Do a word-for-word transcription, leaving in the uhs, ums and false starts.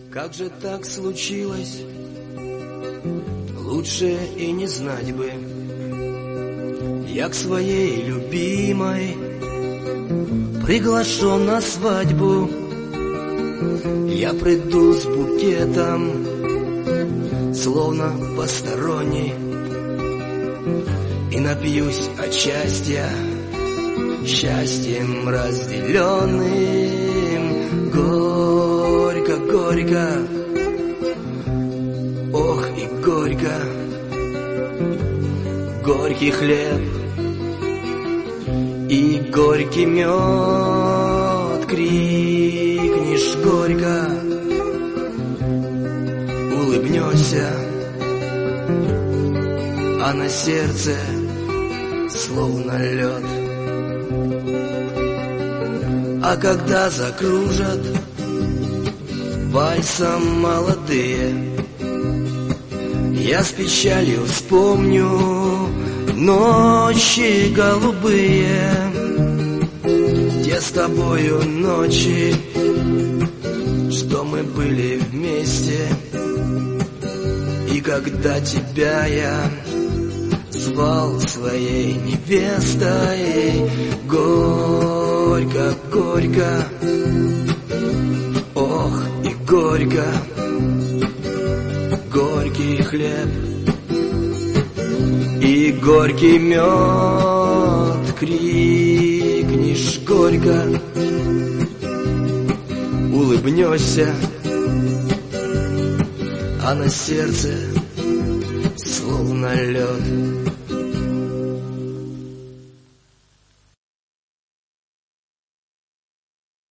Как же так случилось? Лучше и не знать бы. Я к своей любимой приглашен на свадьбу. Я приду с букетом, словно посторонний, и напьюсь от счастья, счастьем разделенным. Горько, горько, ох и горько. Горький хлеб и горький мед. Крикнешь горько, улыбнешься, а на сердце словно лед. А когда закружат вальсом молодые, я с печалью вспомню ночи голубые, те с тобою ночи, что мы были вместе. И когда тебя я звал своей невестой, горько, горько, ох и горько. Горький хлеб и горький мед. Крикнешь горько, улыбнешься, а на сердце словно лед.